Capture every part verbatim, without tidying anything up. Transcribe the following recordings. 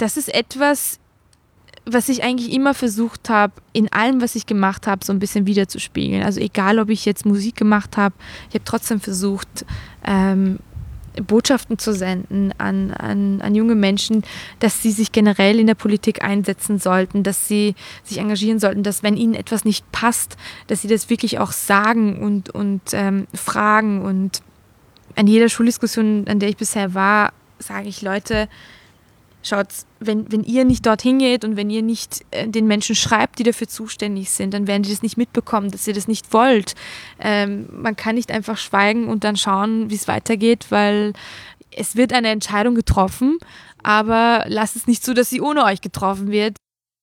das ist etwas, was ich eigentlich immer versucht habe, in allem, was ich gemacht habe, so ein bisschen wiederzuspiegeln. Also egal, ob ich jetzt Musik gemacht habe, ich habe trotzdem versucht, ähm, Botschaften zu senden an, an, an junge Menschen, dass sie sich generell in der Politik einsetzen sollten, dass sie sich engagieren sollten, dass wenn ihnen etwas nicht passt, dass sie das wirklich auch sagen und, und ähm, fragen. Und an jeder Schuldiskussion, an der ich bisher war, sage ich, Leute, schaut, wenn, wenn ihr nicht dorthin geht und wenn ihr nicht äh, den Menschen schreibt, die dafür zuständig sind, dann werden die das nicht mitbekommen, dass ihr das nicht wollt. Ähm, man kann nicht einfach schweigen und dann schauen, wie es weitergeht, weil es wird eine Entscheidung getroffen, aber lasst es nicht so, dass sie ohne euch getroffen wird.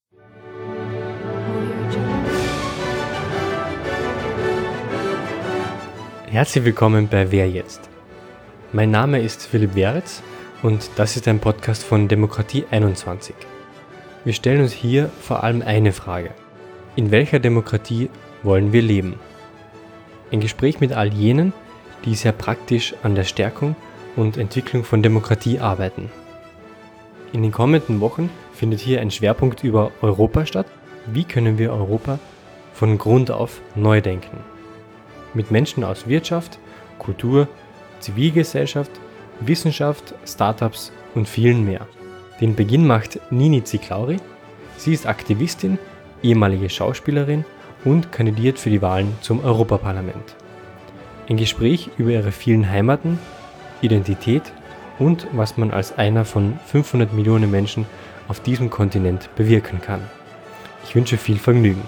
Herzlich willkommen bei Wer jetzt? Mein Name ist Philipp Weritz und das ist ein Podcast von Demokratie einundzwanzig. Wir stellen uns hier vor allem eine Frage. In welcher Demokratie wollen wir leben? Ein Gespräch mit all jenen, die sehr praktisch an der Stärkung und Entwicklung von Demokratie arbeiten. In den kommenden Wochen findet hier ein Schwerpunkt über Europa statt. Wie können wir Europa von Grund auf neu denken? Mit Menschen aus Wirtschaft, Kultur, Zivilgesellschaft, Wissenschaft, Startups und vielen mehr. Den Beginn macht Nini Ziklauri. Sie ist Aktivistin, ehemalige Schauspielerin und kandidiert für die Wahlen zum Europaparlament. Ein Gespräch über ihre vielen Heimaten, Identität und was man als einer von fünfhundert Millionen Menschen auf diesem Kontinent bewirken kann. Ich wünsche viel Vergnügen.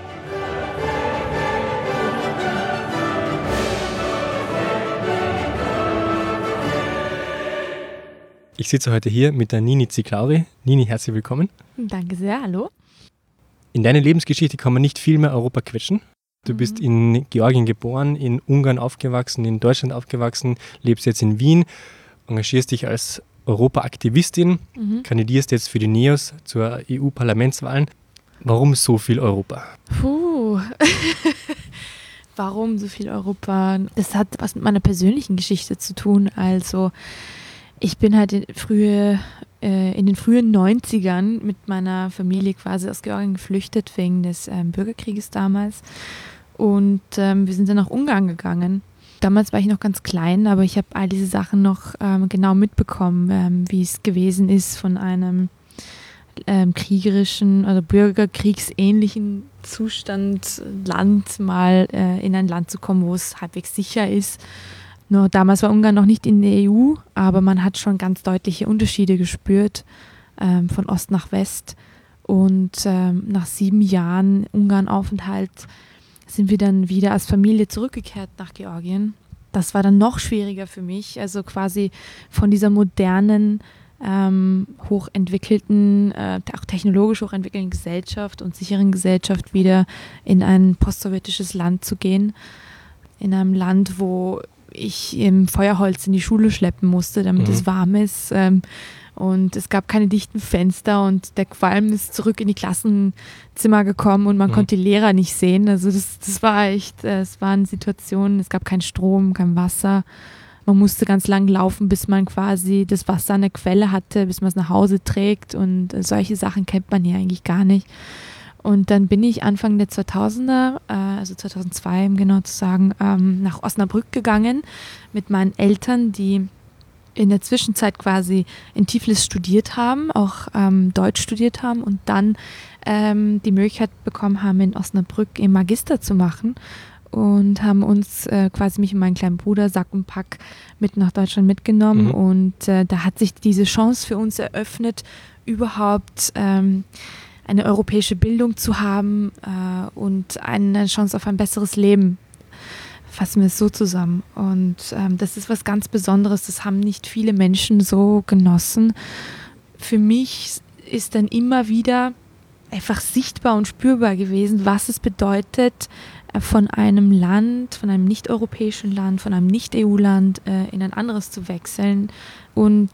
Ich sitze heute hier mit der Nini Ziklauri. Nini, herzlich willkommen. Danke sehr, hallo. In deine Lebensgeschichte kann man nicht viel mehr Europa quetschen. Du mhm. bist in Georgien geboren, in Ungarn aufgewachsen, in Deutschland aufgewachsen, lebst jetzt in Wien, engagierst dich als Europa-Aktivistin, mhm. kandidierst jetzt für die NEOS zur E U-Parlamentswahlen. Warum so viel Europa? Puh, warum so viel Europa? Das hat was mit meiner persönlichen Geschichte zu tun. Also ich bin halt in, frühe, äh, in den frühen neunzigern mit meiner Familie quasi aus Georgien geflüchtet wegen des ähm, Bürgerkrieges damals. Und ähm, wir sind dann nach Ungarn gegangen. Damals war ich noch ganz klein, aber ich habe all diese Sachen noch ähm, genau mitbekommen, ähm, wie es gewesen ist, von einem ähm, kriegerischen oder bürgerkriegsähnlichen Zustand, Land mal äh, in ein Land zu kommen, wo es halbwegs sicher ist. Nur damals war Ungarn noch nicht in der E U, aber man hat schon ganz deutliche Unterschiede gespürt, ähm, von Ost nach West. Und ähm, nach sieben Jahren Ungarn-Aufenthalt sind wir dann wieder als Familie zurückgekehrt nach Georgien. Das war dann noch schwieriger für mich, also quasi von dieser modernen, ähm, hochentwickelten, äh, auch technologisch hochentwickelten Gesellschaft und sicheren Gesellschaft wieder in ein postsowjetisches Land zu gehen. In einem Land, wo ich im Feuerholz in die Schule schleppen musste, damit mhm. es warm ist. Ähm, und es gab keine dichten Fenster und der Qualm ist zurück in die Klassenzimmer gekommen und man mhm. konnte die Lehrer nicht sehen. Also das, das war echt, es waren Situationen, es gab keinen Strom, kein Wasser. Man musste ganz lang laufen, bis man quasi das Wasser an der Quelle hatte, bis man es nach Hause trägt und solche Sachen kennt man hier eigentlich gar nicht. Und dann bin ich Anfang der zweitausender, äh, also zweitausendzwei, um genau zu sagen, ähm, nach Osnabrück gegangen mit meinen Eltern, die in der Zwischenzeit quasi in Tiflis studiert haben, auch ähm, Deutsch studiert haben und dann ähm, die Möglichkeit bekommen haben, in Osnabrück im Magister zu machen und haben uns äh, quasi mich und meinen kleinen Bruder Sack und Pack mit nach Deutschland mitgenommen mhm. und äh, da hat sich diese Chance für uns eröffnet, überhaupt ähm, eine europäische Bildung zu haben äh, und eine Chance auf ein besseres Leben. Fassen wir es so zusammen. Und ähm, das ist was ganz Besonderes. Das haben nicht viele Menschen so genossen. Für mich ist dann immer wieder einfach sichtbar und spürbar gewesen, was es bedeutet, äh, von einem Land, von einem nicht-europäischen Land, von einem Nicht-E U-Land äh, in ein anderes zu wechseln. Und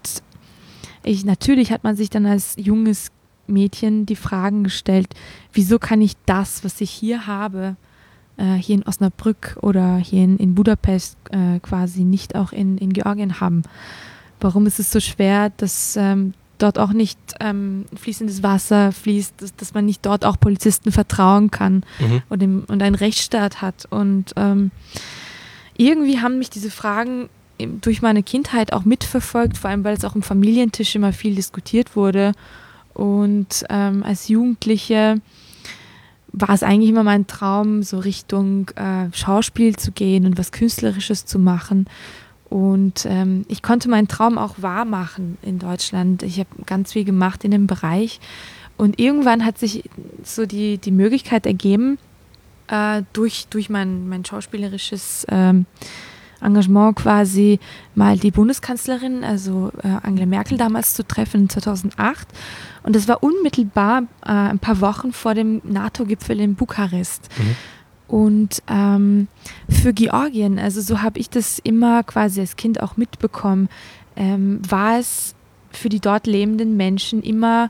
ich, natürlich hat man sich dann als junges Mädchen die Fragen gestellt, wieso kann ich das, was ich hier habe, äh, hier in Osnabrück oder hier in, in Budapest äh, quasi nicht auch in, in Georgien haben? Warum ist es so schwer, das, ähm, dort auch nicht ähm, fließendes Wasser fließt, dass, dass man nicht dort auch Polizisten vertrauen kann mhm. und, im, und einen Rechtsstaat hat. Und ähm, irgendwie haben mich diese Fragen durch meine Kindheit auch mitverfolgt, vor allem weil es auch im Familientisch immer viel diskutiert wurde. Und ähm, als Jugendliche war es eigentlich immer mein Traum, so Richtung äh, Schauspiel zu gehen und was Künstlerisches zu machen. Und ähm, ich konnte meinen Traum auch wahr machen in Deutschland. Ich habe ganz viel gemacht in dem Bereich. Und irgendwann hat sich so die, die Möglichkeit ergeben, äh, durch, durch mein, mein schauspielerisches ähm, Engagement quasi mal die Bundeskanzlerin, also äh, Angela Merkel damals zu treffen, zweitausendacht. Und das war unmittelbar äh, ein paar Wochen vor dem NATO-Gipfel in Bukarest. Mhm. Und ähm, für Georgien, also so habe ich das immer quasi als Kind auch mitbekommen, ähm, war es für die dort lebenden Menschen immer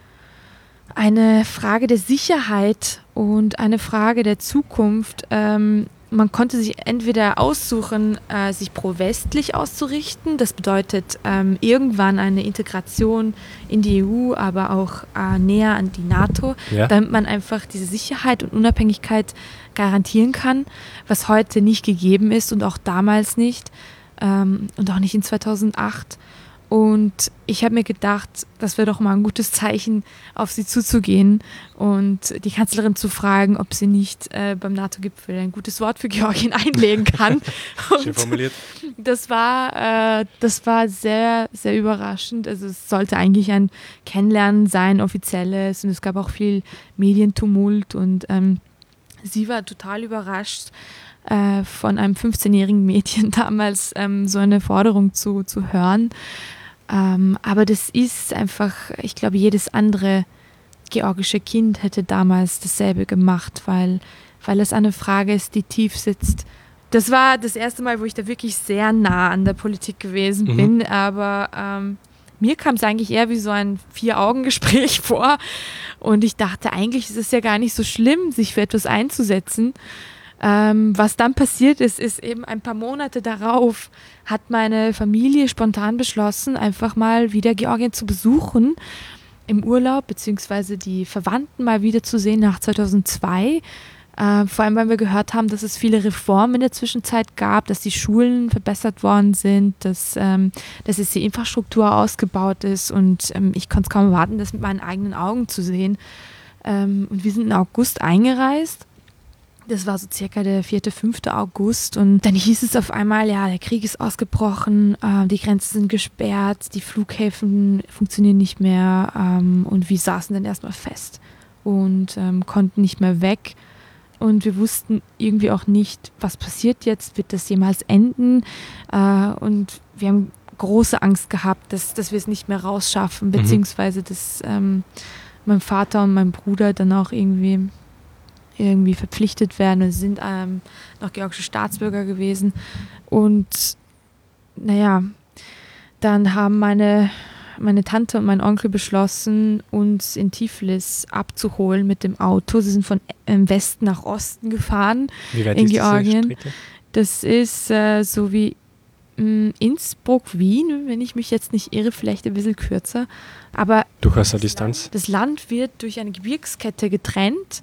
eine Frage der Sicherheit und eine Frage der Zukunft. Ähm, man konnte sich entweder aussuchen, äh, sich pro-westlich auszurichten, das bedeutet ähm, irgendwann eine Integration in die E U, aber auch äh, näher an die NATO, ja. damit man einfach diese Sicherheit und Unabhängigkeit garantieren kann, was heute nicht gegeben ist und auch damals nicht ähm, und auch nicht in zweitausendacht. Und ich habe mir gedacht, das wäre doch mal ein gutes Zeichen, auf sie zuzugehen und die Kanzlerin zu fragen, ob sie nicht äh, beim NATO-Gipfel ein gutes Wort für Georgien einlegen kann. Schön formuliert. Das war, äh, das war sehr, sehr überraschend. Also es sollte eigentlich ein Kennenlernen sein, offizielles, und es gab auch viel Medientumult und ähm, sie war total überrascht, äh, von einem fünfzehnjährigen Mädchen damals ähm, so eine Forderung zu, zu hören. Ähm, aber das ist einfach, ich glaube, jedes andere georgische Kind hätte damals dasselbe gemacht, weil, weil es eine Frage ist, die tief sitzt. Das war das erste Mal, wo ich da wirklich sehr nah an der Politik gewesen mhm. bin, aber ähm, mir kam es eigentlich eher wie so ein Vier-Augen-Gespräch vor und ich dachte, eigentlich ist es ja gar nicht so schlimm, sich für etwas einzusetzen. Ähm, was dann passiert ist, ist eben ein paar Monate darauf hat meine Familie spontan beschlossen, einfach mal wieder Georgien zu besuchen im Urlaub, beziehungsweise die Verwandten mal wieder zu sehen nach zweitausendzwei. Äh, vor allem, weil wir gehört haben, dass es viele Reformen in der Zwischenzeit gab, dass die Schulen verbessert worden sind, dass, ähm, dass jetzt die Infrastruktur ausgebaut ist und ähm, ich konnte es kaum erwarten, das mit meinen eigenen Augen zu sehen. Ähm, und wir sind im August eingereist. Das war so circa der vierte, fünfte August und dann hieß es auf einmal, ja, der Krieg ist ausgebrochen, äh, die Grenzen sind gesperrt, die Flughäfen funktionieren nicht mehr ähm, und wir saßen dann erstmal fest und ähm, konnten nicht mehr weg und wir wussten irgendwie auch nicht, was passiert jetzt, wird das jemals enden äh, und wir haben große Angst gehabt, dass, dass wir es nicht mehr rausschaffen, beziehungsweise dass ähm, mein Vater und mein Bruder dann auch irgendwie irgendwie verpflichtet werden und sind ähm, noch georgische Staatsbürger gewesen. Und naja, dann haben meine, meine Tante und mein Onkel beschlossen, uns in Tiflis abzuholen mit dem Auto. Sie sind von ähm, Westen nach Osten gefahren. Wie weit in ist Georgien. Diese Strecke? Das ist äh, so wie mh, Innsbruck, Wien, wenn ich mich jetzt nicht irre, vielleicht ein bisschen kürzer. Aber durchaus eine Distanz. Das Land wird durch eine Gebirgskette getrennt.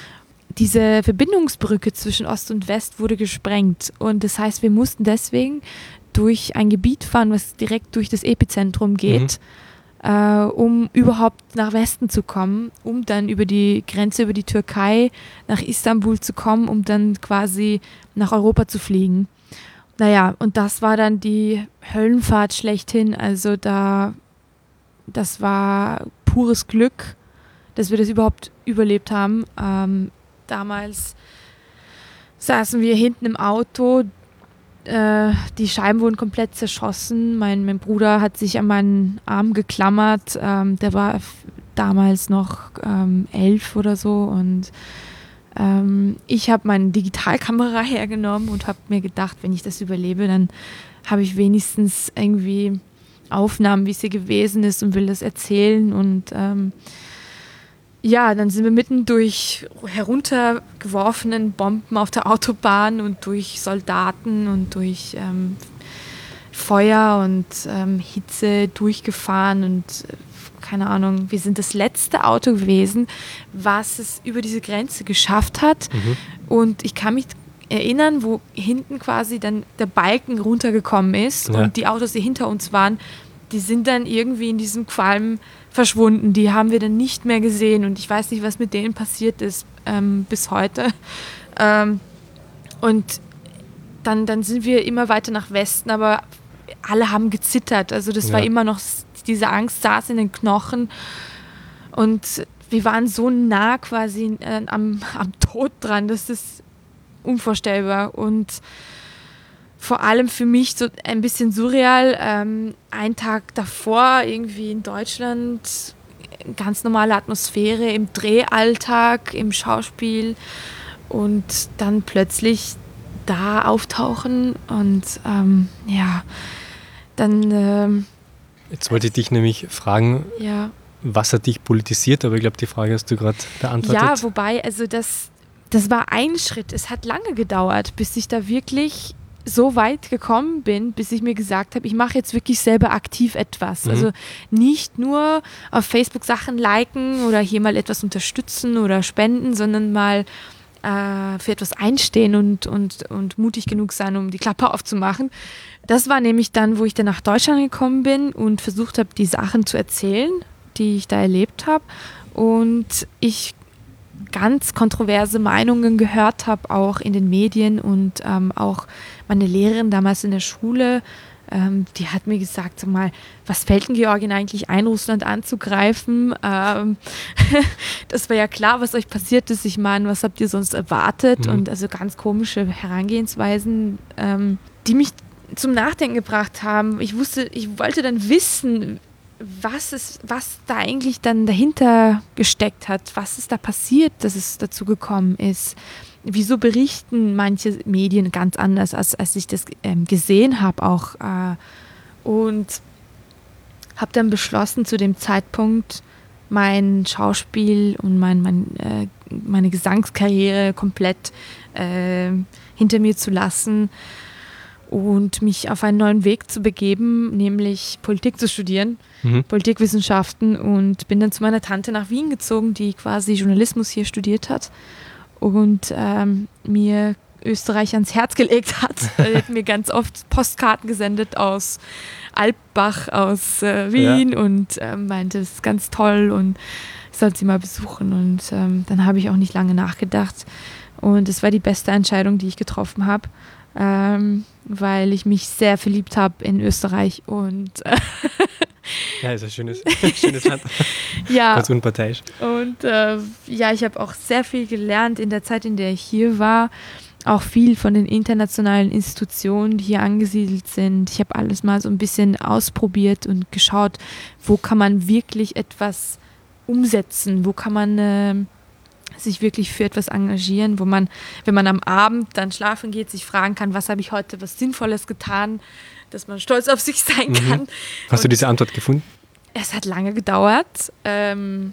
Diese Verbindungsbrücke zwischen Ost und West wurde gesprengt und das heißt, wir mussten deswegen durch ein Gebiet fahren, was direkt durch das Epizentrum geht, mhm. äh, um überhaupt nach Westen zu kommen, um dann über die Grenze, über die Türkei nach Istanbul zu kommen, um dann quasi nach Europa zu fliegen. Naja, und das war dann die Höllenfahrt schlechthin, also da, das war pures Glück, dass wir das überhaupt überlebt haben. Ähm, Damals saßen wir hinten im Auto, äh, die Scheiben wurden komplett zerschossen. Mein, mein Bruder hat sich an meinen Arm geklammert, ähm, der war f- damals noch ähm, elf oder so und ähm, ich habe meine Digitalkamera hergenommen und habe mir gedacht, wenn ich das überlebe, dann habe ich wenigstens irgendwie Aufnahmen, wie es hier gewesen ist und will das erzählen und ähm, ja, dann sind wir mitten durch heruntergeworfenen Bomben auf der Autobahn und durch Soldaten und durch ähm, Feuer und ähm, Hitze durchgefahren und keine Ahnung, wir sind das letzte Auto gewesen, was es über diese Grenze geschafft hat. Mhm. Und ich kann mich erinnern, wo hinten quasi dann der Balken runtergekommen ist ja. und die Autos, die hinter uns waren, die sind dann irgendwie in diesem Qualm verschwunden. Die haben wir dann nicht mehr gesehen und ich weiß nicht, was mit denen passiert ist ähm, bis heute. Ähm, und dann, dann sind wir immer weiter nach Westen, aber alle haben gezittert. Also das ja. war immer noch, diese Angst saß in den Knochen und wir waren so nah quasi äh, am, am Tod dran, das ist unvorstellbar und vor allem für mich so ein bisschen surreal. Ähm, ein Tag davor irgendwie in Deutschland, ganz normale Atmosphäre im Drehalltag, im Schauspiel und dann plötzlich da auftauchen und ähm, ja, dann... Ähm, Jetzt wollte ich dich nämlich fragen, ja. was hat dich politisiert, aber ich glaube, die Frage hast du gerade beantwortet. Ja, wobei, also das, das war ein Schritt. Es hat lange gedauert, bis ich da wirklich so weit gekommen bin, bis ich mir gesagt habe, ich mache jetzt wirklich selber aktiv etwas. Mhm. Also nicht nur auf Facebook Sachen liken oder hier mal etwas unterstützen oder spenden, sondern mal äh, für etwas einstehen und, und, und mutig genug sein, um die Klappe aufzumachen. Das war nämlich dann, wo ich dann nach Deutschland gekommen bin und versucht habe, die Sachen zu erzählen, die ich da erlebt habe. Und ich ganz kontroverse Meinungen gehört habe, auch in den Medien und ähm, auch meine Lehrerin damals in der Schule, ähm, die hat mir gesagt, sag mal, was fällt denn Georgien eigentlich ein, Russland anzugreifen? Ähm, das war ja klar, was euch passiert ist. Ich meine, was habt ihr sonst erwartet? Mhm. Und also ganz komische Herangehensweisen, ähm, die mich zum Nachdenken gebracht haben. Ich wusste, ich wollte dann wissen, was ist, was da eigentlich dann dahinter gesteckt hat, was ist da passiert, dass es dazu gekommen ist. Wieso berichten manche Medien ganz anders, als, als ich das ähm, gesehen habe auch. Äh, und habe dann beschlossen, zu dem Zeitpunkt mein Schauspiel und mein, mein, äh, meine Gesangskarriere komplett äh, hinter mir zu lassen und mich auf einen neuen Weg zu begeben, nämlich Politik zu studieren, mhm. Politikwissenschaften, und bin dann zu meiner Tante nach Wien gezogen, die quasi Journalismus hier studiert hat und ähm, mir Österreich ans Herz gelegt hat. Er hat mir ganz oft Postkarten gesendet aus Alpbach, aus äh, Wien ja. und äh, meinte, es ist ganz toll und ich sollte sie mal besuchen. Und ähm, dann habe ich auch nicht lange nachgedacht und es war die beste Entscheidung, die ich getroffen habe. Ähm, weil ich mich sehr verliebt habe in Österreich und ja, ist ein schönes, schönes Land. Ja. Ganz unparteiisch. Und äh, ja, ich habe auch sehr viel gelernt in der Zeit, in der ich hier war. Auch viel von den internationalen Institutionen, die hier angesiedelt sind. Ich habe alles mal so ein bisschen ausprobiert und geschaut, wo kann man wirklich etwas umsetzen, wo kann man äh, sich wirklich für etwas engagieren, wo man, wenn man am Abend dann schlafen geht, sich fragen kann, was habe ich heute was Sinnvolles getan, dass man stolz auf sich sein mhm. kann. Hast und du diese Antwort gefunden? Es hat lange gedauert ähm,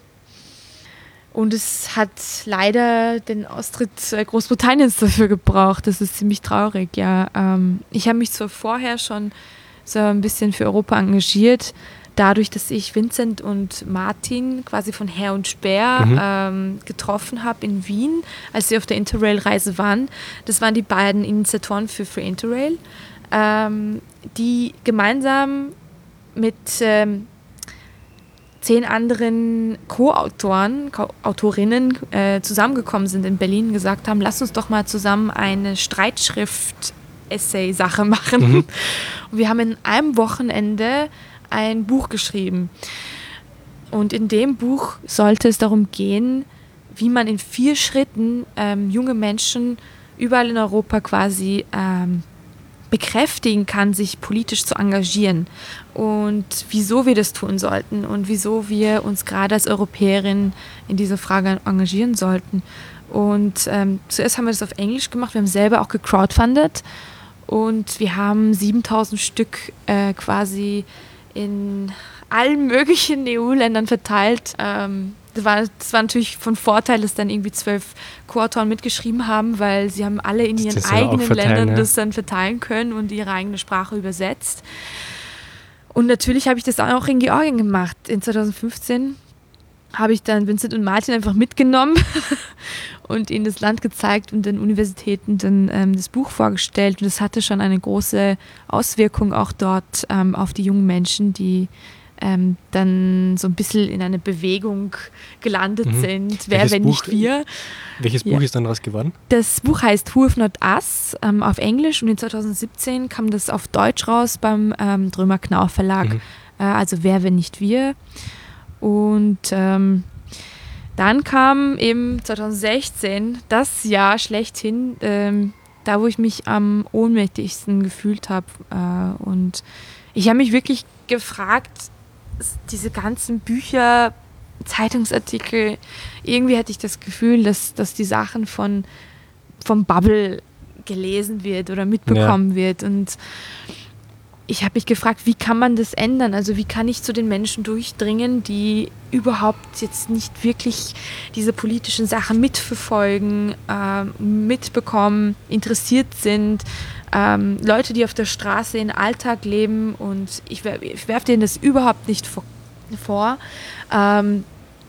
und es hat leider den Austritt Großbritanniens dafür gebraucht. Das ist ziemlich traurig, ja. Ähm, ich habe mich zwar vorher schon so ein bisschen für Europa engagiert, dadurch, dass ich Vincent und Martin quasi von Herr und Speer mhm. ähm, getroffen habe in Wien, als sie auf der Interrail-Reise waren. Das waren die beiden Initiatoren für Free Interrail, ähm, die gemeinsam mit ähm, zehn anderen Co-Autoren, Co-Autorinnen äh, zusammengekommen sind in Berlin und gesagt haben, lass uns doch mal zusammen eine Streitschrift-Essay-Sache machen. Mhm. Und wir haben in einem Wochenende ein Buch geschrieben. Und in dem Buch sollte es darum gehen, wie man in vier Schritten ähm, junge Menschen überall in Europa quasi ähm, bekräftigen kann, sich politisch zu engagieren und wieso wir das tun sollten und wieso wir uns gerade als Europäerinnen in dieser Frage engagieren sollten. Und ähm, zuerst haben wir das auf Englisch gemacht, wir haben selber auch gecrowdfundet und wir haben siebentausend Stück äh, quasi in allen möglichen E U-Ländern verteilt. Ähm, das, war, das war natürlich von Vorteil, dass dann irgendwie zwölf Co-Autoren mitgeschrieben haben, weil sie haben alle in ihren eigenen Ländern ja. das dann verteilen können und ihre eigene Sprache übersetzt. Und natürlich habe ich das auch in Georgien gemacht. In zwanzig fünfzehn habe ich dann Vincent und Martin einfach mitgenommen und ihnen das Land gezeigt und den Universitäten dann ähm, das Buch vorgestellt. Und das hatte schon eine große Auswirkung auch dort ähm, auf die jungen Menschen, die ähm, dann so ein bisschen in eine Bewegung gelandet Mhm. sind. Wer, Welches wenn Buch- nicht wir. Welches Ja. Buch ist dann daraus geworden? Das Buch heißt Who If Not Us ähm, auf Englisch und in zwanzig siebzehn kam das auf Deutsch raus beim ähm, Drömer Knaur Verlag. Mhm. Äh, also Wer, wenn nicht wir. Und ähm, dann kam eben zwanzig sechzehn das Jahr schlechthin, ähm, da wo ich mich am ohnmächtigsten gefühlt habe. Äh, und ich habe mich wirklich gefragt, s- diese ganzen Bücher, Zeitungsartikel, irgendwie hatte ich das Gefühl, dass, dass die Sachen von vom Bubble gelesen wird oder mitbekommen wird. Und ich habe mich gefragt, wie kann man das ändern? Also wie kann ich zu den Menschen durchdringen, die überhaupt jetzt nicht wirklich diese politischen Sachen mitverfolgen, ähm, mitbekommen, interessiert sind. Ähm, Leute, die auf der Straße ihren Alltag leben und ich, wer- ich werfe denen das überhaupt nicht vor. vor. Ähm,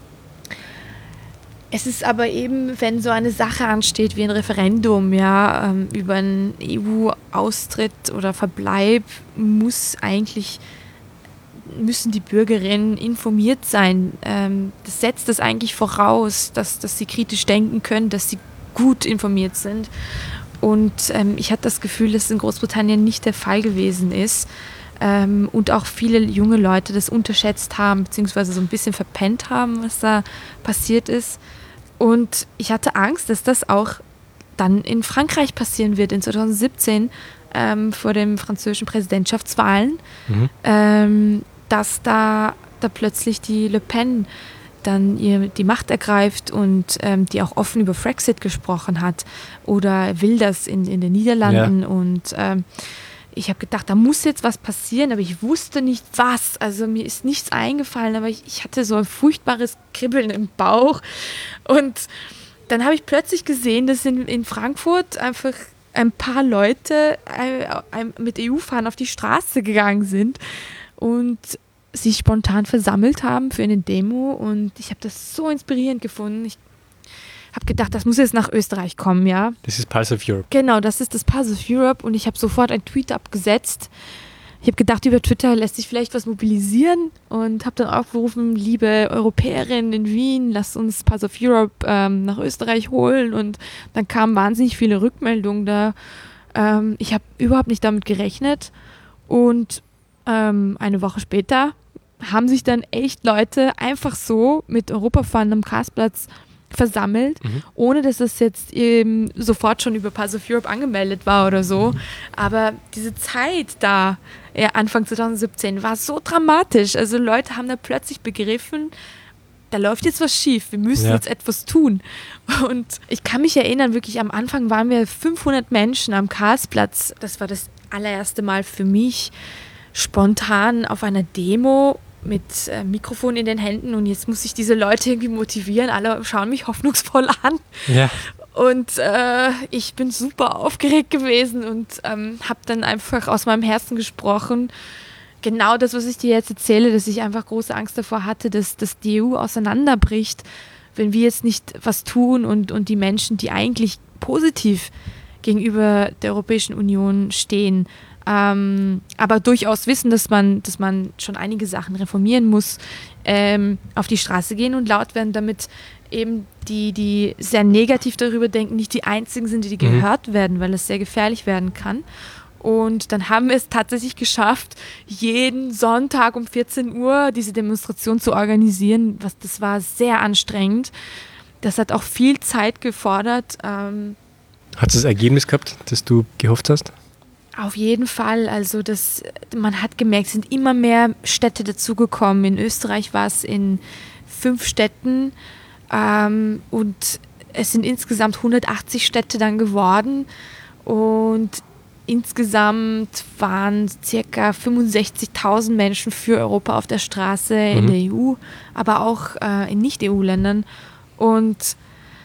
Es ist aber eben, wenn so eine Sache ansteht wie ein Referendum, ja, ähm, über einen E U-Austritt oder Verbleib, muss eigentlich, müssen die Bürgerinnen informiert sein. Ähm, das setzt das eigentlich voraus, dass, dass sie kritisch denken können, dass sie gut informiert sind. Und ähm, ich hatte das Gefühl, dass es in Großbritannien nicht der Fall gewesen ist. Ähm, und auch viele junge Leute das unterschätzt haben, beziehungsweise so ein bisschen verpennt haben, was da passiert ist. Und ich hatte Angst, dass das auch dann in Frankreich passieren wird, in zwanzig siebzehn, ähm, vor den französischen Präsidentschaftswahlen, Mhm. ähm, dass da, da plötzlich die Le Pen dann ihr die Macht ergreift und ähm, die auch offen über Brexit gesprochen hat oder Wilders in, in den Niederlanden. Ja. Und ähm, ich habe gedacht, da muss jetzt was passieren, aber ich wusste nicht was. Also mir ist nichts eingefallen, aber ich, ich hatte so ein furchtbares Kribbeln im Bauch. Und dann habe ich plötzlich gesehen, dass in, in Frankfurt einfach ein paar Leute äh, äh, mit E U-Fahnen auf die Straße gegangen sind und sich spontan versammelt haben für eine Demo. Und ich habe das so inspirierend gefunden. Ich habe gedacht, das muss jetzt nach Österreich kommen, ja. Das ist Pulse of Europe. Genau, das ist das Pulse of Europe und ich habe sofort einen Tweet abgesetzt. Ich habe gedacht, über Twitter lässt sich vielleicht was mobilisieren und habe dann aufgerufen, liebe Europäerinnen in Wien, lasst uns Pulse of Europe ähm, nach Österreich holen und dann kamen wahnsinnig viele Rückmeldungen da. Ähm, ich habe überhaupt nicht damit gerechnet und ähm, eine Woche später haben sich dann echt Leute einfach so mit Europafahnen am Karlsplatz versammelt, Mhm. ohne dass es jetzt eben sofort schon über Pulse of Europe angemeldet war oder so. Aber diese Zeit da, ja, Anfang zwanzig siebzehn, war so dramatisch. Also Leute haben da plötzlich begriffen, da läuft jetzt was schief, wir müssen Ja. jetzt etwas tun. Und ich kann mich erinnern, wirklich am Anfang waren wir fünfhundert Menschen am Karlsplatz. Das war das allererste Mal für mich spontan auf einer Demo mit äh, Mikrofon in den Händen und jetzt muss ich diese Leute irgendwie motivieren. Alle schauen mich hoffnungsvoll an Ja. und äh, ich bin super aufgeregt gewesen und ähm, habe dann einfach aus meinem Herzen gesprochen. Genau das, was ich dir jetzt erzähle, dass ich einfach große Angst davor hatte, dass, dass die E U auseinanderbricht, wenn wir jetzt nicht was tun und, und die Menschen, die eigentlich positiv gegenüber der Europäischen Union stehen, Ähm, aber durchaus wissen, dass man, dass man schon einige Sachen reformieren muss, ähm, auf die Straße gehen und laut werden, damit eben die, die sehr negativ darüber denken, nicht die einzigen sind, die Mhm. gehört werden, weil es sehr gefährlich werden kann. Und dann haben wir es tatsächlich geschafft, jeden Sonntag um vierzehn Uhr diese Demonstration zu organisieren. Was, das war sehr anstrengend. Das hat auch viel Zeit gefordert. Ähm, Hat es das Ergebnis gehabt, das du gehofft hast? Auf jeden Fall, also das, man hat gemerkt, es sind immer mehr Städte dazugekommen. In Österreich war es in fünf Städten ähm, und es sind insgesamt hundertachtzig Städte dann geworden und insgesamt waren circa fünfundsechzigtausend Menschen für Europa auf der Straße in Mhm. der E U, aber auch äh, in Nicht-E U-Ländern und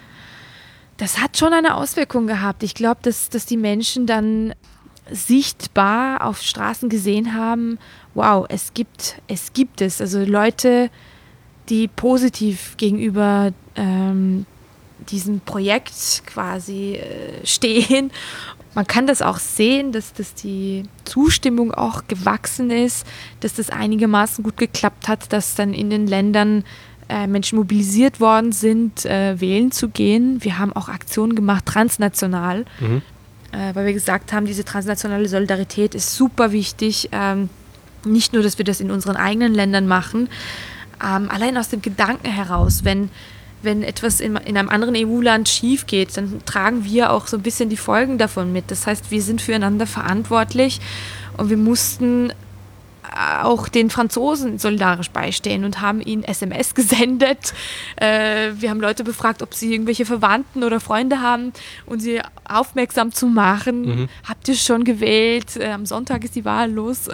das hat schon eine Auswirkung gehabt. Ich glaube, dass, dass die Menschen dann sichtbar auf Straßen gesehen haben, wow, es gibt, es gibt es. Also Leute, die positiv gegenüber ähm, diesem Projekt quasi äh, stehen. Man kann das auch sehen, dass, dass die Zustimmung auch gewachsen ist, dass das einigermaßen gut geklappt hat, dass dann in den Ländern äh, Menschen mobilisiert worden sind, äh, wählen zu gehen. Wir haben auch Aktionen gemacht, transnational, Mhm. äh, weil wir gesagt haben, diese transnationale Solidarität ist super wichtig. Ähm, nicht nur, dass wir das in unseren eigenen Ländern machen, ähm, allein aus dem Gedanken heraus, wenn Wenn etwas in, in einem anderen E U-Land schief geht, dann tragen wir auch so ein bisschen die Folgen davon mit. Das heißt, wir sind füreinander verantwortlich und wir mussten auch den Franzosen solidarisch beistehen und haben ihnen S M S gesendet. Äh, wir haben Leute befragt, ob sie irgendwelche Verwandten oder Freunde haben, um sie aufmerksam zu machen. Mhm. Habt ihr schon gewählt? Äh, am Sonntag ist die Wahl los.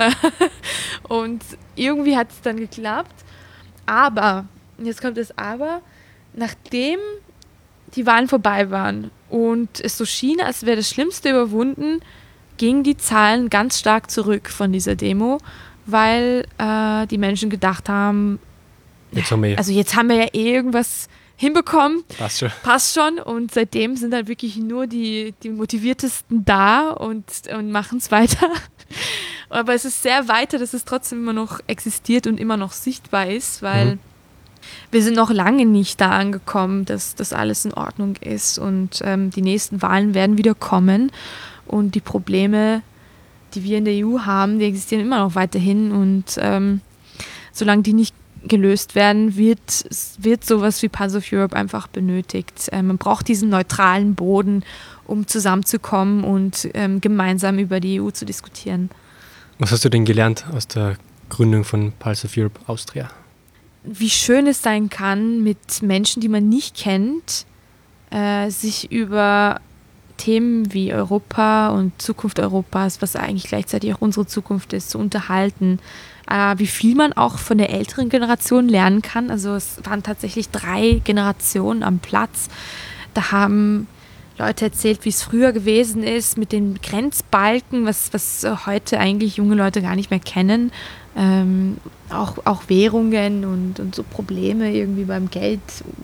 Und irgendwie hat es dann geklappt. Aber, jetzt kommt das Aber, nachdem die Wahlen vorbei waren und es so schien, als wäre das Schlimmste überwunden, gingen die Zahlen ganz stark zurück von dieser Demo, weil äh, die Menschen gedacht haben, jetzt haben wir also jetzt haben wir ja eh irgendwas hinbekommen, passt schon. passt schon. Und seitdem sind dann wirklich nur die, die Motiviertesten da und, und machen es weiter. Aber es ist sehr weiter, dass es trotzdem immer noch existiert und immer noch sichtbar ist, weil mhm. wir sind noch lange nicht da angekommen, dass das alles in Ordnung ist und ähm, die nächsten Wahlen werden wieder kommen und die Probleme, die wir in der E U haben, die existieren immer noch weiterhin und ähm, solange die nicht gelöst werden, wird, wird sowas wie Pulse of Europe einfach benötigt. Ähm, man braucht diesen neutralen Boden, um zusammenzukommen und ähm, gemeinsam über die E U zu diskutieren. Was hast du denn gelernt aus der Gründung von Pulse of Europe Austria? Wie schön es sein kann, mit Menschen, die man nicht kennt, äh, sich über Themen wie Europa und Zukunft Europas, was eigentlich gleichzeitig auch unsere Zukunft ist, zu unterhalten. Äh, wie viel man auch von der älteren Generation lernen kann. Also es waren tatsächlich drei Generationen am Platz. Da haben Leute erzählt, wie es früher gewesen ist mit den Grenzbalken, was, was heute eigentlich junge Leute gar nicht mehr kennen. Ähm, auch, auch Währungen und, und so Probleme irgendwie beim Geld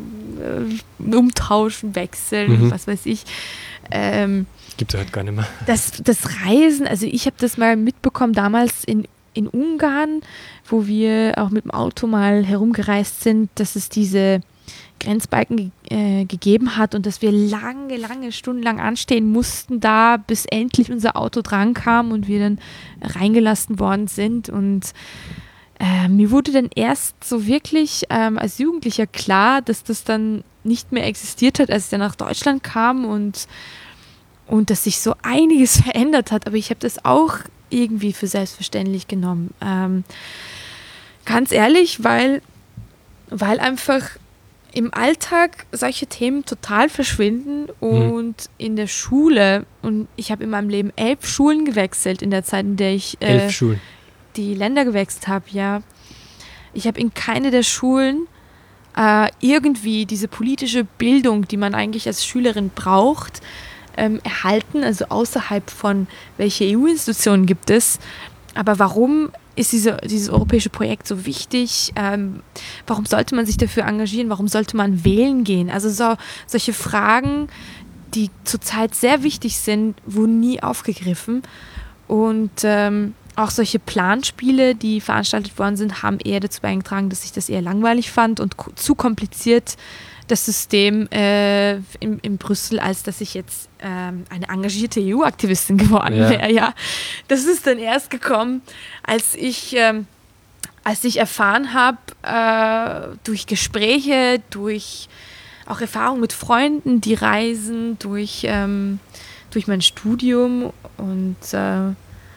äh, umtauschen, wechseln, mhm. was weiß ich. Ähm, Gibt es halt gar nicht mehr. Das, das Reisen, also ich habe das mal mitbekommen damals in, in Ungarn, wo wir auch mit dem Auto mal herumgereist sind, dass es diese Grenzbalken äh, gegeben hat und dass wir lange, lange Stunden lang anstehen mussten da, bis endlich unser Auto dran kam und wir dann reingelassen worden sind. Und äh, mir wurde dann erst so wirklich ähm, als Jugendlicher klar, dass das dann nicht mehr existiert hat, als ich dann nach Deutschland kam und, und dass sich so einiges verändert hat. Aber ich habe das auch irgendwie für selbstverständlich genommen. Ähm, ganz ehrlich, weil, weil einfach im Alltag solche Themen total verschwinden und mhm. in der Schule, und ich habe in meinem Leben elf Schulen gewechselt in der Zeit, in der ich äh, elf Schulen. die Länder gewechselt habe, ja. Ich habe in keine der Schulen äh, irgendwie diese politische Bildung, die man eigentlich als Schülerin braucht, ähm, erhalten, also außerhalb von welche E U-Institutionen gibt es. Aber warum ist diese, dieses europäische Projekt so wichtig? Ähm, warum sollte man sich dafür engagieren? Warum sollte man wählen gehen? Also so, solche Fragen, die zurzeit sehr wichtig sind, wurden nie aufgegriffen. Und ähm, auch solche Planspiele, die veranstaltet worden sind, haben eher dazu beigetragen, dass ich das eher langweilig fand und ko- zu kompliziert, das System äh, in, in Brüssel, als dass ich jetzt ähm, eine engagierte E U-Aktivistin geworden ja. wäre. Ja. Das ist dann erst gekommen, als ich, ähm, als ich erfahren habe, äh, durch Gespräche, durch auch Erfahrungen mit Freunden, die reisen, durch, ähm, durch mein Studium und äh,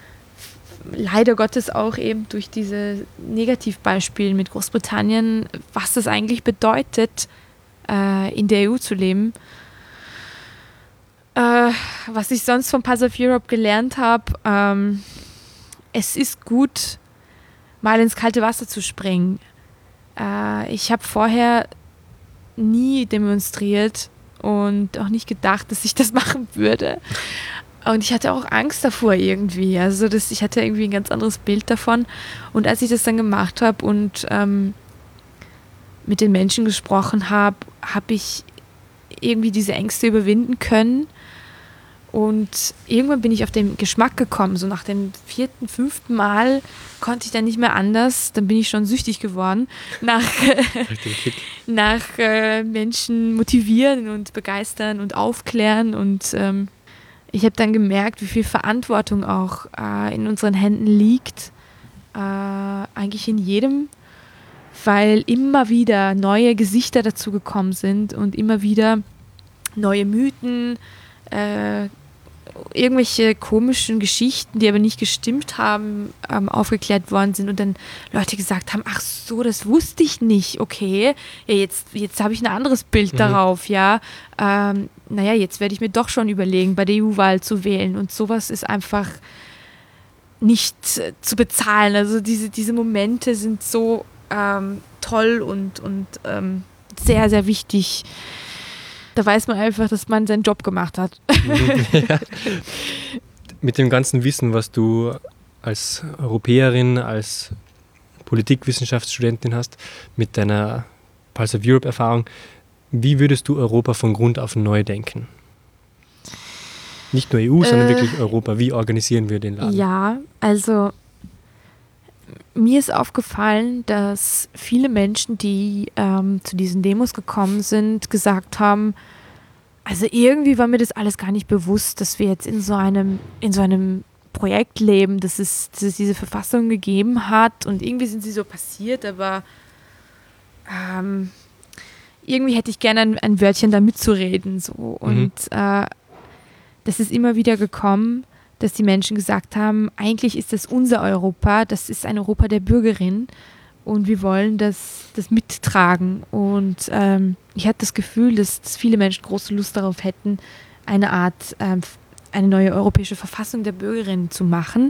leider Gottes auch eben durch diese Negativbeispiele mit Großbritannien, was das eigentlich bedeutet, in der E U zu leben. Äh, was ich sonst von Pulse of Europe gelernt habe, ähm, es ist gut, mal ins kalte Wasser zu springen. Äh, ich habe vorher nie demonstriert und auch nicht gedacht, dass ich das machen würde. Und ich hatte auch Angst davor irgendwie. Also das, ich hatte irgendwie ein ganz anderes Bild davon. Und als ich das dann gemacht habe und ähm, mit den Menschen gesprochen habe, habe ich irgendwie diese Ängste überwinden können. Und irgendwann bin ich auf den Geschmack gekommen. So nach dem vierten, fünften Mal konnte ich dann nicht mehr anders. Dann bin ich schon süchtig geworden nach, nach äh, Menschen motivieren und begeistern und aufklären. Und ähm, ich habe dann gemerkt, wie viel Verantwortung auch äh, in unseren Händen liegt. Äh, eigentlich in jedem, weil immer wieder neue Gesichter dazu gekommen sind und immer wieder neue Mythen, äh, irgendwelche komischen Geschichten, die aber nicht gestimmt haben, ähm, aufgeklärt worden sind und dann Leute gesagt haben, ach so, das wusste ich nicht, okay, ja, jetzt, jetzt habe ich ein anderes Bild mhm. darauf, ja, ähm, naja, jetzt werde ich mir doch schon überlegen, bei der E U-Wahl zu wählen und sowas ist einfach nicht äh, zu bezahlen, also diese, diese Momente sind so ähm, toll und, und ähm, sehr, sehr wichtig. Da weiß man einfach, dass man seinen Job gemacht hat. Ja. Mit dem ganzen Wissen, was du als Europäerin, als Politikwissenschaftsstudentin hast, mit deiner Pulse of Europe-Erfahrung, wie würdest du Europa von Grund auf neu denken? Nicht nur E U, sondern äh, wirklich Europa. Wie organisieren wir den Laden? Ja, also mir ist aufgefallen, dass viele Menschen, die ähm, zu diesen Demos gekommen sind, gesagt haben, also irgendwie war mir das alles gar nicht bewusst, dass wir jetzt in so einem, in so einem Projekt leben, dass es, dass es diese Verfassung gegeben hat und irgendwie sind sie so passiert, aber ähm, irgendwie hätte ich gerne ein, ein Wörtchen da mitzureden. So. Und mhm. äh, das ist immer wieder gekommen, dass die Menschen gesagt haben, eigentlich ist das unser Europa, das ist ein Europa der Bürgerin und wir wollen das, das mittragen. Und ähm, ich hatte das Gefühl, dass, dass viele Menschen große Lust darauf hätten, eine Art, ähm, eine neue europäische Verfassung der Bürgerin zu machen,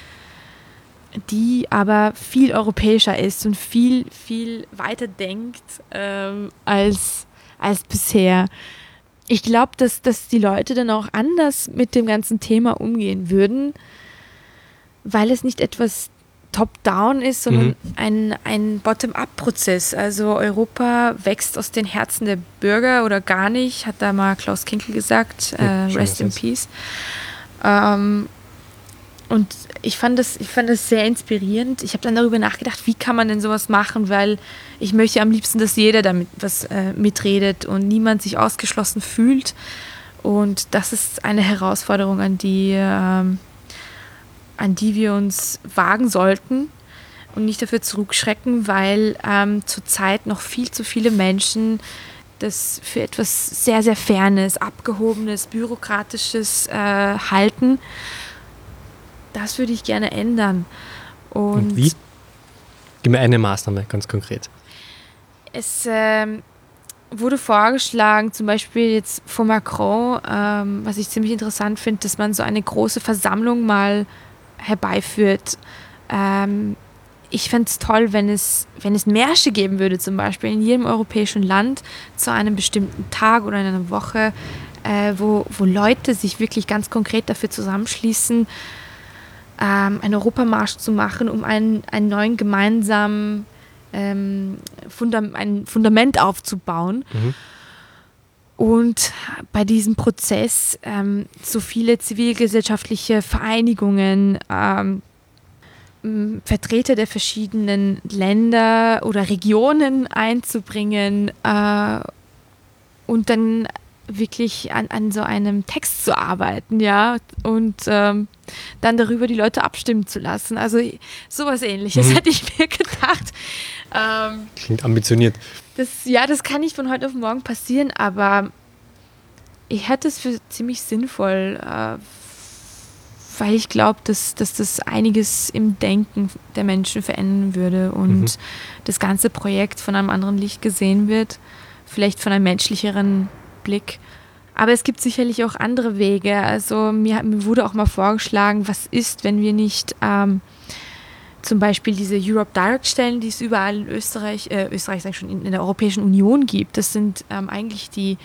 die aber viel europäischer ist und viel, viel weiter denkt ähm, als, als bisher. Ich glaube, dass, dass die Leute dann auch anders mit dem ganzen Thema umgehen würden, weil es nicht etwas top-down ist, sondern mhm. ein, ein Bottom-up-Prozess. Also Europa wächst aus den Herzen der Bürger oder gar nicht, hat da mal Klaus Kinkel gesagt, äh, rest in peace. Ähm, und ich fand das, ich fand das sehr inspirierend. Ich habe dann darüber nachgedacht, wie kann man denn sowas machen, weil ich möchte am liebsten, dass jeder damit was äh, mitredet und niemand sich ausgeschlossen fühlt. Und das ist eine Herausforderung, an die, ähm, an die wir uns wagen sollten und nicht dafür zurückschrecken, weil ähm, zurzeit noch viel zu viele Menschen das für etwas sehr, sehr Fernes, Abgehobenes, Bürokratisches äh, halten. Das würde ich gerne ändern. Und, Und wie? Gib mir eine Maßnahme, ganz konkret. Es ähm, wurde vorgeschlagen, zum Beispiel jetzt von Macron, ähm, was ich ziemlich interessant finde, dass man so eine große Versammlung mal herbeiführt. Ähm, ich fände es toll, wenn es, wenn es Märsche geben würde, zum Beispiel in jedem europäischen Land zu einem bestimmten Tag oder in einer Woche, äh, wo, wo Leute sich wirklich ganz konkret dafür zusammenschließen, ähm, einen Europamarsch zu machen, um einen, einen neuen gemeinsamen ähm, Fundam- ein Fundament aufzubauen. Mhm. Und bei diesem Prozess ähm, so viele zivilgesellschaftliche Vereinigungen, ähm, Vertreter der verschiedenen Länder oder Regionen einzubringen äh, und dann wirklich an, an so einem Text zu arbeiten, ja, und ähm, dann darüber die Leute abstimmen zu lassen. Also sowas Ähnliches mhm. hätte ich mir gedacht. Ähm, Klingt ambitioniert. Das, ja, das kann nicht von heute auf morgen passieren, aber ich halte es für ziemlich sinnvoll, äh, weil ich glaube, dass, dass das einiges im Denken der Menschen verändern würde und mhm. das ganze Projekt von einem anderen Licht gesehen wird, vielleicht von einem menschlicheren Blick. Aber es gibt sicherlich auch andere Wege. Also mir, mir wurde auch mal vorgeschlagen, was ist, wenn wir nicht ähm, zum Beispiel diese Europe Direct Stellen, die es überall in Österreich, äh, Österreich sag ich schon, in, in der Europäischen Union gibt. Das sind ähm, eigentlich die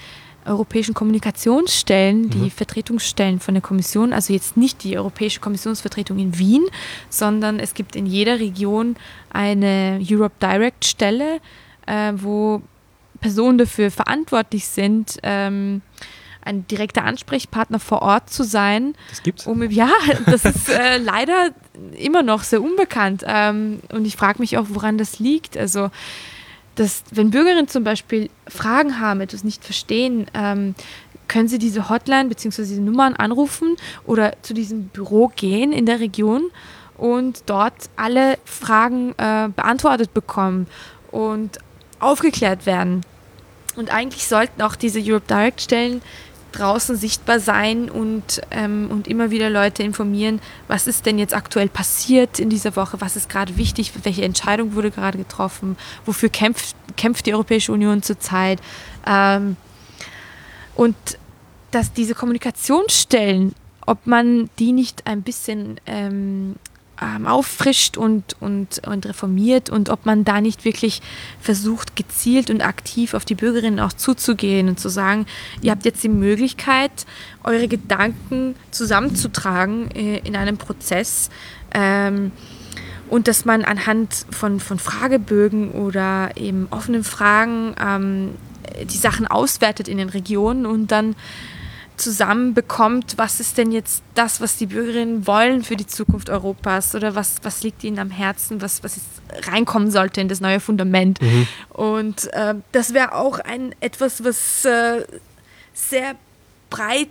europäischen Kommunikationsstellen, die Mhm. Vertretungsstellen von der Kommission, also jetzt nicht die Europäische Kommissionsvertretung in Wien, sondern es gibt in jeder Region eine Europe Direct Stelle, äh, wo Personen dafür verantwortlich sind, ähm, ein direkter Ansprechpartner vor Ort zu sein. Das gibt's? Um, ja, das ist äh, leider immer noch sehr unbekannt. Ähm, und ich frage mich auch, woran das liegt. Also, dass, wenn Bürgerinnen zum Beispiel Fragen haben, etwas nicht verstehen, ähm, können sie diese Hotline bzw. diese Nummern anrufen oder zu diesem Büro gehen in der Region und dort alle Fragen äh, beantwortet bekommen und aufgeklärt werden. Und eigentlich sollten auch diese Europe Direct Stellen draußen sichtbar sein und, ähm, und immer wieder Leute informieren, was ist denn jetzt aktuell passiert in dieser Woche, was ist gerade wichtig, welche Entscheidung wurde gerade getroffen, wofür kämpft, kämpft die Europäische Union zurzeit. Ähm, und dass diese Kommunikationsstellen, ob man die nicht ein bisschen ähm, ähm, auffrischt und, und, und reformiert und ob man da nicht wirklich versucht, gezielt und aktiv auf die Bürgerinnen auch zuzugehen und zu sagen, ihr habt jetzt die Möglichkeit, eure Gedanken zusammenzutragen äh, in einem Prozess ähm, und dass man anhand von, von Fragebögen oder eben offenen Fragen ähm, die Sachen auswertet in den Regionen und dann zusammen bekommt, was ist denn jetzt das, was die Bürgerinnen wollen für die Zukunft Europas oder was, was liegt ihnen am Herzen, was, was jetzt reinkommen sollte in das neue Fundament. Mhm. Und äh, das wäre auch ein etwas, was äh, sehr breit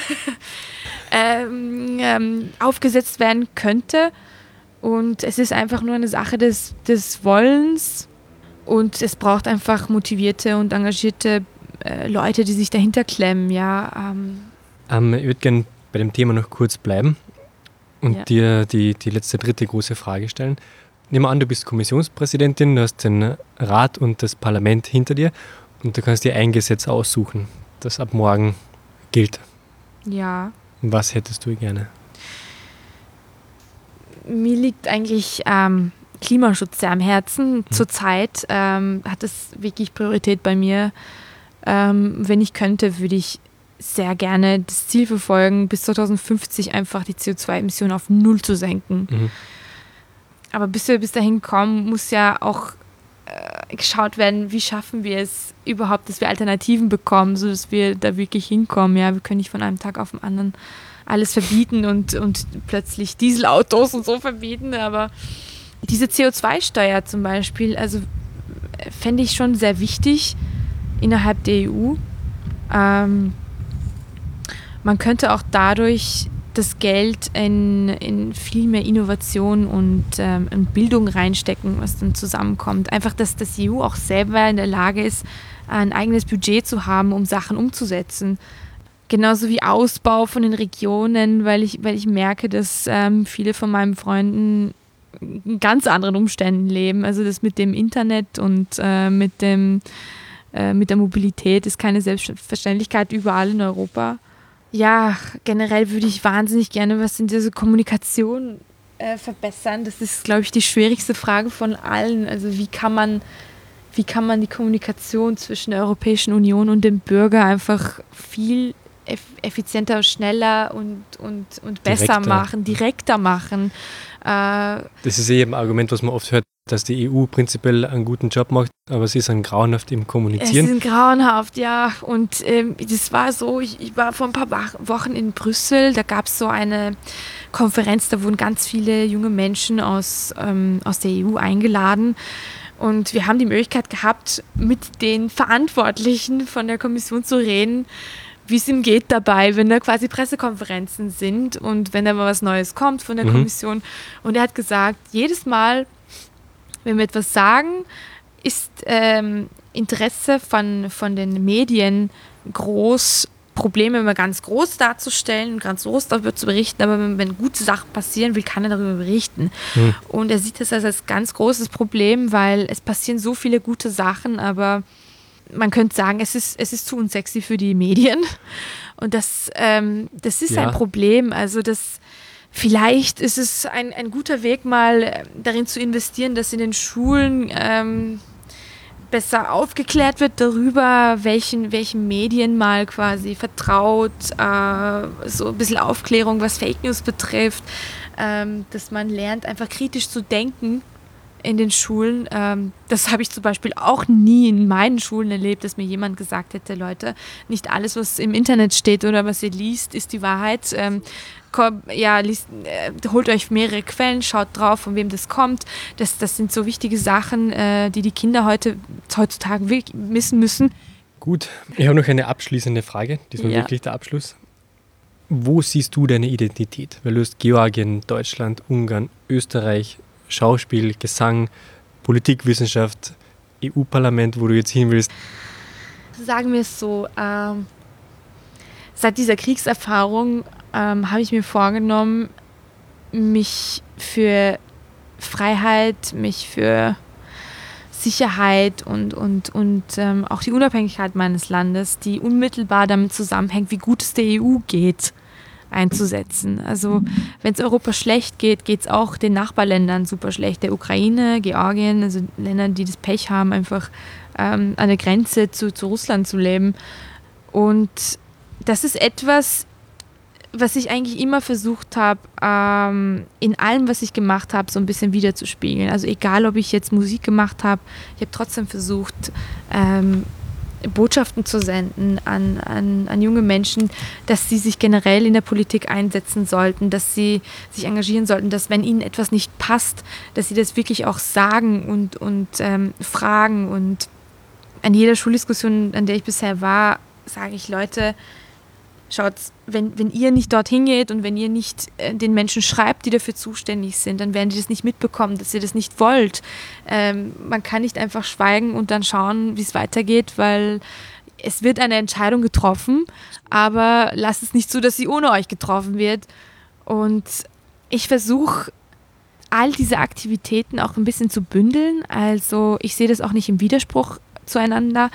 ähm, ähm, aufgesetzt werden könnte. Und es ist einfach nur eine Sache des, des Wollens und es braucht einfach motivierte und engagierte Leute, die sich dahinter klemmen, ja. Ähm. Ähm, ich würde gerne bei dem Thema noch kurz bleiben und Ja. dir die, die letzte, dritte große Frage stellen. Nehmen wir an, du bist Kommissionspräsidentin, du hast den Rat und das Parlament hinter dir und du kannst dir ein Gesetz aussuchen, das ab morgen gilt. Ja. Was hättest du gerne? Mir liegt eigentlich ähm, Klimaschutz sehr am Herzen. Mhm. Zurzeit ähm, hat es wirklich Priorität bei mir. Ähm, wenn ich könnte, würde ich sehr gerne das Ziel verfolgen, bis zwanzig fünfzig einfach die C O zwei Emissionen auf null zu senken. Mhm. Aber bis wir bis dahin kommen, muss ja auch äh, geschaut werden, wie schaffen wir es überhaupt, dass wir Alternativen bekommen, sodass wir da wirklich hinkommen. Ja, wir können nicht von einem Tag auf den anderen alles verbieten und, und plötzlich Dieselautos und so verbieten, aber diese C O zwei Steuer zum Beispiel, also fände ich schon sehr wichtig innerhalb der E U. Ähm, man könnte auch dadurch das Geld in, in viel mehr Innovation und ähm, in Bildung reinstecken, was dann zusammenkommt. Einfach, dass das E U auch selber in der Lage ist, ein eigenes Budget zu haben, um Sachen umzusetzen. Genauso wie Ausbau von den Regionen, weil ich, weil ich merke, dass ähm, viele von meinen Freunden in ganz anderen Umständen leben. Also das mit dem Internet und äh, mit dem äh, mit der Mobilität ist keine Selbstverständlichkeit überall in Europa. Ja, generell würde ich wahnsinnig gerne was in dieser Kommunikation äh, verbessern. Das ist, glaube ich, die schwierigste Frage von allen. Also wie kann man, wie kann man die Kommunikation zwischen der Europäischen Union und dem Bürger einfach viel effizienter, schneller und, und, und besser Direkter. machen, direkter machen. Äh, Das ist eben ein Argument, was man oft hört, dass die E U prinzipiell einen guten Job macht, aber sie ist ein grauenhaft im Kommunizieren. Es ist grauenhaft, ja. Und ähm, das war so, ich, ich war vor ein paar Wochen in Brüssel, da gab es so eine Konferenz, da wurden ganz viele junge Menschen aus, ähm, aus der E U eingeladen. Und wir haben die Möglichkeit gehabt, mit den Verantwortlichen von der Kommission zu reden, wie es ihm geht dabei, wenn da quasi Pressekonferenzen sind und wenn da mal was Neues kommt von der Mhm. Kommission. Und er hat gesagt, jedes Mal, wenn wir etwas sagen, ist ähm, Interesse von, von den Medien groß, Probleme immer ganz groß darzustellen und ganz groß darüber zu berichten, aber wenn, wenn gute Sachen passieren, will keiner darüber berichten. Mhm. Und er sieht das als, als ganz großes Problem, weil es passieren so viele gute Sachen, aber man könnte sagen, es ist, es ist zu unsexy für die Medien. Und das, ähm, das ist Ja. ein Problem. Also das, vielleicht ist es ein, ein guter Weg, mal darin zu investieren, dass in den Schulen ähm, besser aufgeklärt wird darüber, welchen, welchen Medien mal quasi vertraut, äh, so ein bisschen Aufklärung, was Fake News betrifft, ähm, dass man lernt, einfach kritisch zu denken in den Schulen. Ähm, das habe ich zum Beispiel auch nie in meinen Schulen erlebt, dass mir jemand gesagt hätte, Leute, nicht alles, was im Internet steht oder was ihr liest, ist die Wahrheit. Ähm, ja, liest, äh, holt euch mehrere Quellen, schaut drauf, von wem das kommt. Das, das sind so wichtige Sachen, äh, die die Kinder heute, heutzutage wissen müssen. Gut, ich habe noch eine abschließende Frage, diesmal ja. wirklich der Abschluss. Wo siehst du deine Identität? Weil du hast Georgien, Deutschland, Ungarn, Österreich, Schauspiel, Gesang, Politikwissenschaft, E U-Parlament, wo du jetzt hin willst. Sagen wir es so, ähm, seit dieser Kriegserfahrung ähm, habe ich mir vorgenommen, mich für Freiheit, mich für Sicherheit und, und, und ähm, auch die Unabhängigkeit meines Landes, die unmittelbar damit zusammenhängt, wie gut es der E U geht, einzusetzen. Also wenn es Europa schlecht geht, geht es auch den Nachbarländern super schlecht. Der Ukraine, Georgien, also Ländern, die das Pech haben, einfach ähm, an der Grenze zu, zu Russland zu leben. Und das ist etwas, was ich eigentlich immer versucht habe, ähm, in allem, was ich gemacht habe, so ein bisschen wiederzuspiegeln. Also egal, ob ich jetzt Musik gemacht habe, ich habe trotzdem versucht, ähm, Botschaften zu senden an, an, an junge Menschen, dass sie sich generell in der Politik einsetzen sollten, dass sie sich engagieren sollten, dass wenn ihnen etwas nicht passt, dass sie das wirklich auch sagen und, und ähm, fragen. Und an jeder Schuldiskussion, an der ich bisher war, sage ich, Leute, schaut, wenn, wenn ihr nicht dorthin geht und wenn ihr nicht äh, den Menschen schreibt, die dafür zuständig sind, dann werden die das nicht mitbekommen, dass ihr das nicht wollt. Ähm, man kann nicht einfach schweigen und dann schauen, wie es weitergeht, weil es wird eine Entscheidung getroffen, aber lasst es nicht so, dass sie ohne euch getroffen wird. Und ich versuche, all diese Aktivitäten auch ein bisschen zu bündeln. Also ich sehe das auch nicht im Widerspruch zueinander.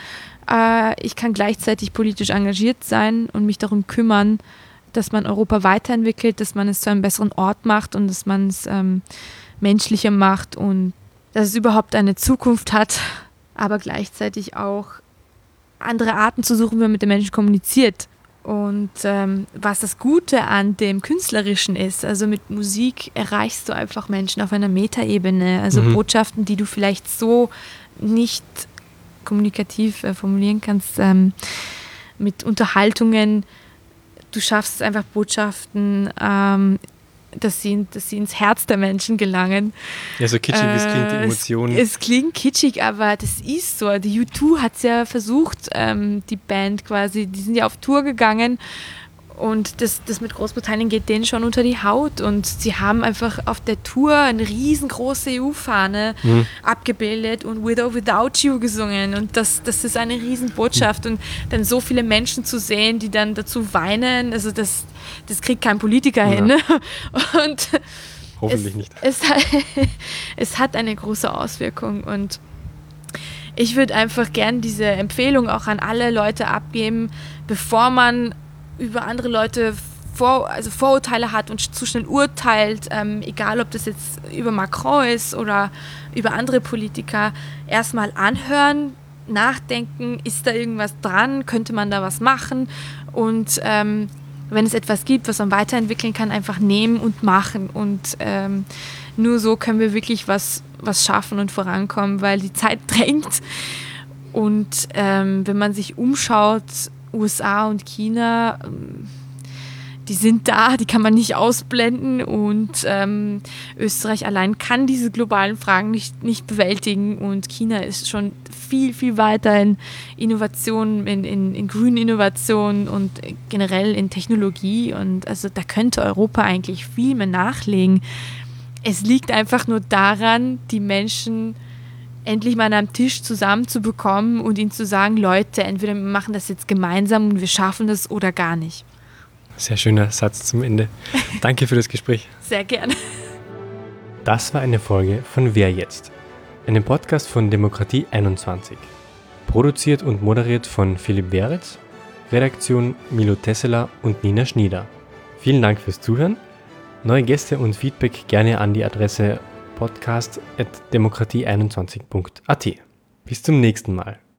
Ich kann gleichzeitig politisch engagiert sein und mich darum kümmern, dass man Europa weiterentwickelt, dass man es zu einem besseren Ort macht und dass man es ähm, menschlicher macht und dass es überhaupt eine Zukunft hat, aber gleichzeitig auch andere Arten zu suchen, wie man mit den Menschen kommuniziert. Und ähm, was das Gute an dem Künstlerischen ist, also mit Musik erreichst du einfach Menschen auf einer Metaebene, also mhm. Botschaften, die du vielleicht so nicht kommunikativ äh, formulieren kannst, ähm, mit Unterhaltungen. Du schaffst einfach Botschaften, ähm, dass, sie, dass sie ins Herz der Menschen gelangen. Ja, so kitschig, äh, es klingt, die Emotionen. Es, es klingt kitschig, aber das ist so. Die U zwei hat es ja versucht, ähm, die Band quasi, die sind ja auf Tour gegangen und das, das mit Großbritannien geht denen schon unter die Haut und sie haben einfach auf der Tour eine riesengroße E U-Fahne mhm. abgebildet und With or Without You gesungen und das, das ist eine Riesenbotschaft mhm. und dann so viele Menschen zu sehen, die dann dazu weinen, also das, das kriegt kein Politiker ja. hin. Und hoffentlich es, nicht. Es, es hat eine große Auswirkung und ich würde einfach gern diese Empfehlung auch an alle Leute abgeben, bevor man über andere Leute vor, also Vorurteile hat und zu schnell urteilt, ähm, egal ob das jetzt über Macron ist oder über andere Politiker, erstmal anhören, nachdenken, ist da irgendwas dran, könnte man da was machen und ähm, wenn es etwas gibt, was man weiterentwickeln kann, einfach nehmen und machen und ähm, nur so können wir wirklich was, was schaffen und vorankommen, weil die Zeit drängt und ähm, wenn man sich umschaut, U S A und China, die sind da, die kann man nicht ausblenden und ähm, Österreich allein kann diese globalen Fragen nicht, nicht bewältigen und China ist schon viel, viel weiter in Innovationen, in, in, in grünen Innovationen und generell in Technologie und also da könnte Europa eigentlich viel mehr nachlegen. Es liegt einfach nur daran, die Menschen endlich mal an einem Tisch zusammenzubekommen und ihnen zu sagen, Leute, entweder wir machen das jetzt gemeinsam und wir schaffen das oder gar nicht. Sehr schöner Satz zum Ende. Danke für das Gespräch. Sehr gerne. Das war eine Folge von Wer jetzt? Einem Podcast von Demokratie einundzwanzig. Produziert und moderiert von Philipp Beretz, Redaktion Milo Tesseler und Nina Schnieder. Vielen Dank fürs Zuhören. Neue Gäste und Feedback gerne an die Adresse podcast at demokratie einundzwanzig punkt a t. Bis zum nächsten Mal.